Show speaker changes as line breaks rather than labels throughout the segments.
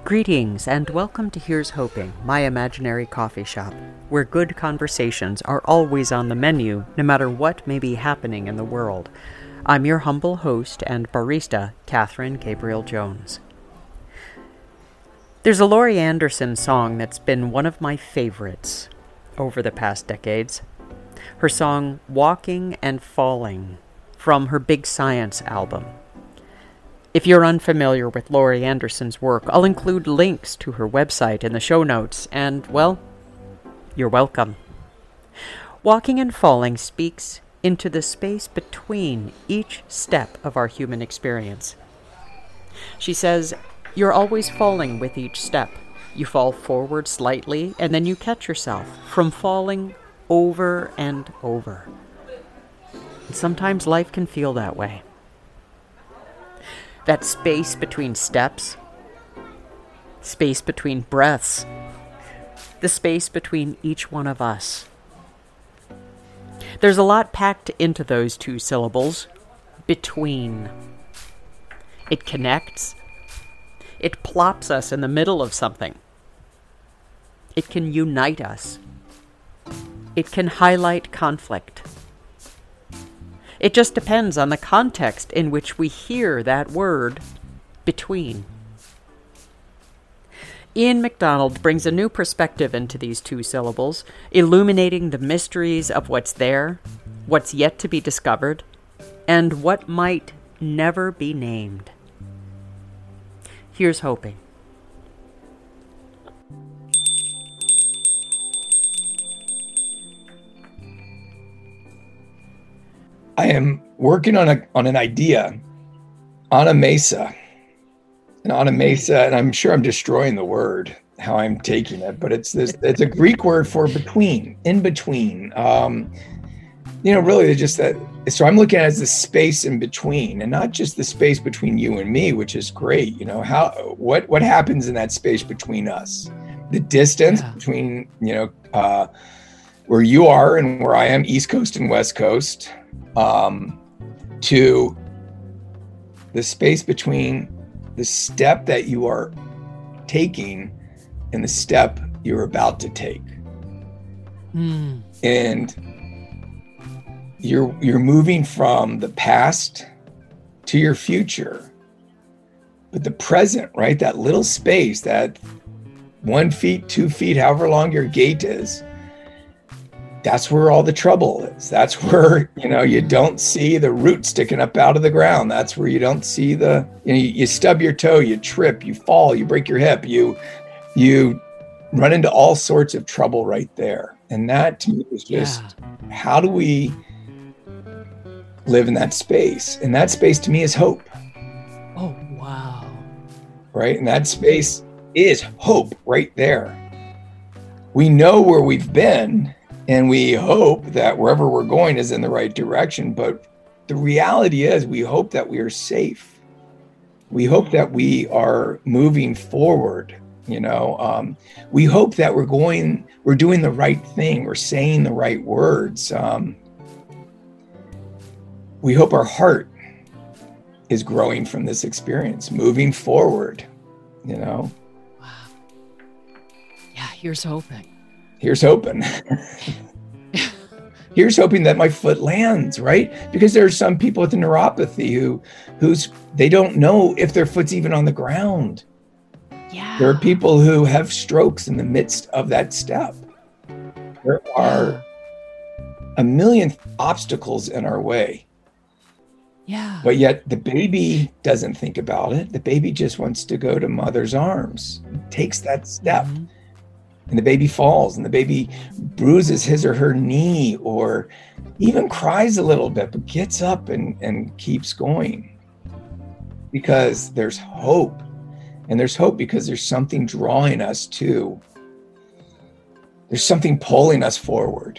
Greetings and welcome to Here's Hoping, my imaginary coffee shop, where good conversations are always on the menu, no matter what may be happening in the world. I'm your humble host and barista, Catherine Gabriel Jones. There's a Laurie Anderson song that's been one of my favorites over the past decades. Her song, Walking and Falling, from her Big Science album. If you're unfamiliar with Laurie Anderson's work, I'll include links to her website in the show notes, and, well, you're welcome. Walking and Falling speaks into the space between each step of our human experience. She says, you're always falling with each step. You fall forward slightly, and then you catch yourself from falling over and over. And sometimes life can feel that way. That space between steps, space between breaths, the space between each one of us. There's a lot packed into those two syllables, between. It connects. It plops us in the middle of something. It can unite us. It can highlight conflict. It just depends on the context in which we hear that word, between. Ian MacDonald brings a new perspective into these two syllables, illuminating the mysteries of what's there, what's yet to be discovered, and what might never be named. Here's hoping.
I am working on an idea on a mesa, and I'm sure I'm destroying the word, how I'm taking it, but it's a Greek word for between, in between. Really just that. So I'm looking at it as the space in between, and not just the space between you and me, which is great. What happens in that space between us, the distance between, where you are and where I am, East Coast and West Coast, to the space between the step that you are taking and the step you're about to take. And you're moving from the past to your future. But the present, right? That little space, that 1 feet, 2 feet, however long your gait is, that's where all the trouble is. That's where, you don't see the root sticking up out of the ground. That's where you don't see you stub your toe, you trip, you fall, you break your hip, you run into all sorts of trouble right there. And that to me is just, how do we live in that space? And that space to me is hope.
Oh, wow.
Right? And that space is hope right there. We know where we've been, and we hope that wherever we're going is in the right direction. But the reality is we hope that we are safe. We hope that we are moving forward. We hope that we're doing the right thing. We're saying the right words. We hope our heart is growing from this experience, moving forward, Wow.
Yeah, here's hoping.
Here's hoping. Here's hoping that my foot lands, right? Because there are some people with a neuropathy who's they don't know if their foot's even on the ground.
Yeah.
There are people who have strokes in the midst of that step. There are a million obstacles in our way.
Yeah.
But yet the baby doesn't think about it. The baby just wants to go to mother's arms, takes that step. Mm-hmm. And the baby falls, and the baby bruises his or her knee, or even cries a little bit, but gets up and keeps going. Because there's hope. And there's hope because there's something drawing us to. There's something pulling us forward.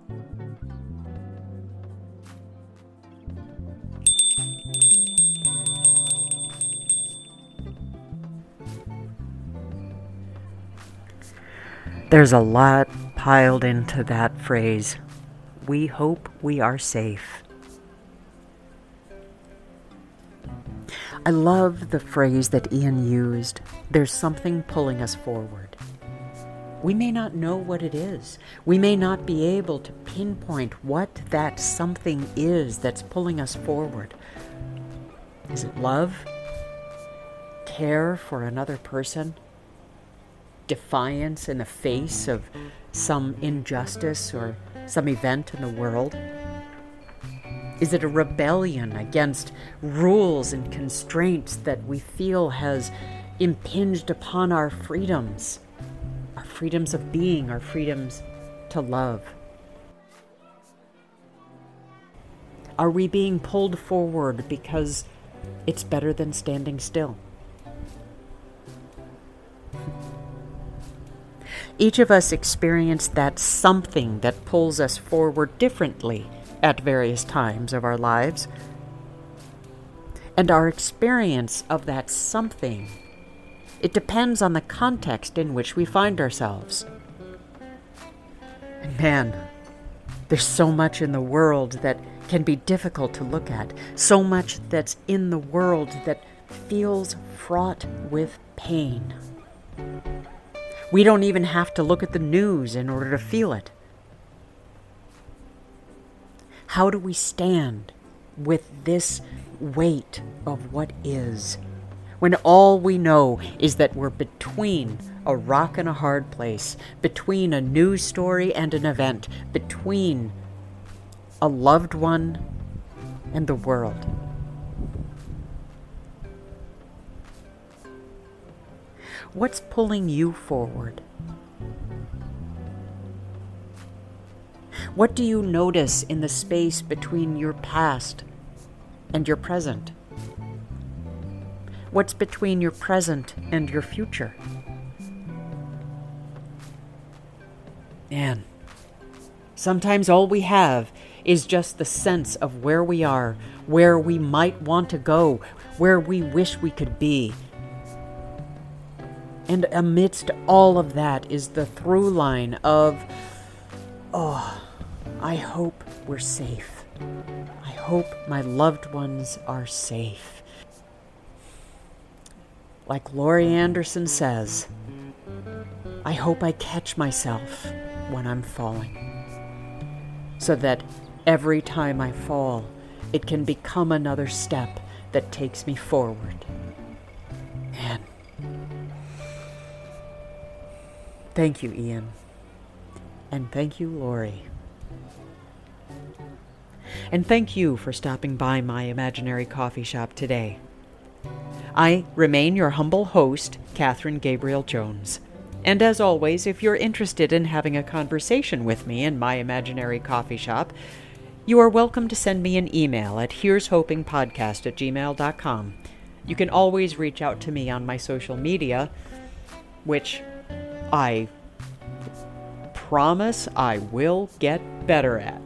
There's a lot piled into that phrase. We hope we are safe. I love the phrase that Ian used, there's something pulling us forward. We may not know what it is. We may not be able to pinpoint what that something is that's pulling us forward. Is it love? Care for another person? Defiance in the face of some injustice or some event in the world? Is it a rebellion against rules and constraints that we feel has impinged upon our freedoms of being, our freedoms to love? Are we being pulled forward because it's better than standing still? Each of us experience that something that pulls us forward differently at various times of our lives. And our experience of that something, it depends on the context in which we find ourselves. And man, there's so much in the world that can be difficult to look at. So much that's in the world that feels fraught with pain. We don't even have to look at the news in order to feel it. How do we stand with this weight of what is, when all we know is that we're between a rock and a hard place, between a news story and an event, between a loved one and the world? What's pulling you forward? What do you notice in the space between your past and your present? What's between your present and your future? Man, sometimes all we have is just the sense of where we are, where we might want to go, where we wish we could be. And amidst all of that is the through line of, I hope we're safe. I hope my loved ones are safe. Like Laurie Anderson says, I hope I catch myself when I'm falling, so that every time I fall, it can become another step that takes me forward. Man. Thank you, Ian. And thank you, Laurie. And thank you for stopping by my imaginary coffee shop today. I remain your humble host, Catherine Gabriel Jones. And as always, if you're interested in having a conversation with me in my imaginary coffee shop, you are welcome to send me an email at here'shopingpodcast@gmail.com. You can always reach out to me on my social media, which I promise I will get better at.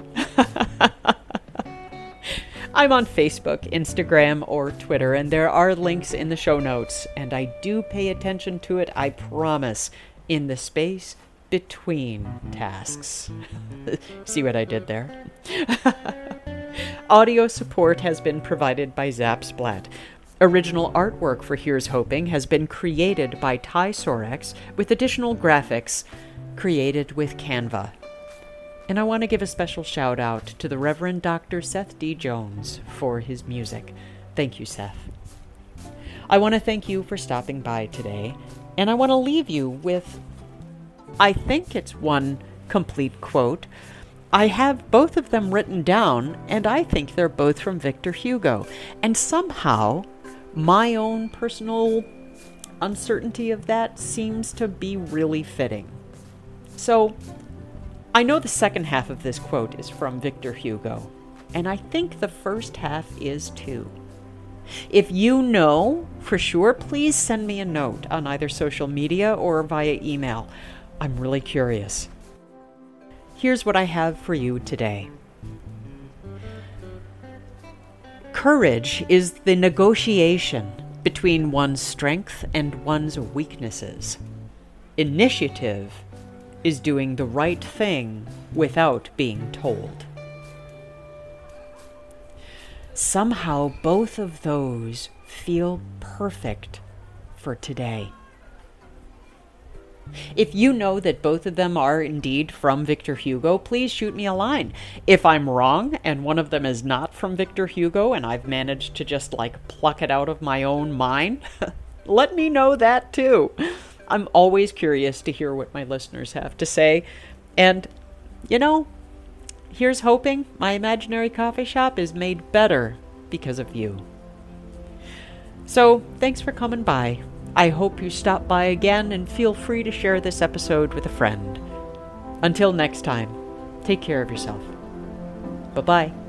I'm on Facebook, Instagram, or Twitter, and there are links in the show notes, and I do pay attention to it, I promise, in the space between tasks. See what I did there? Audio support has been provided by Zapsplat. Original artwork for Here's Hoping has been created by Ty Sorex, with additional graphics created with Canva. And I want to give a special shout out to the Reverend Dr. Seth D. Jones for his music. Thank you, Seth. I want to thank you for stopping by today, and I want to leave you with, I think it's one complete quote. I have both of them written down, and I think they're both from Victor Hugo. And somehow, my own personal uncertainty of that seems to be really fitting. So, I know the second half of this quote is from Victor Hugo, and I think the first half is too. If you know for sure, please send me a note on either social media or via email. I'm really curious. Here's what I have for you today. Courage is the negotiation between one's strength and one's weaknesses. Initiative is doing the right thing without being told. somehow both of those feel perfect for today. If you know that both of them are indeed from Victor Hugo, please shoot me a line. If I'm wrong and one of them is not from Victor Hugo and I've managed to just pluck it out of my own mind, let me know that too. I'm always curious to hear what my listeners have to say. And, here's hoping my imaginary coffee shop is made better because of you. So, thanks for coming by. I hope you stop by again and feel free to share this episode with a friend. Until next time, take care of yourself. Bye-bye.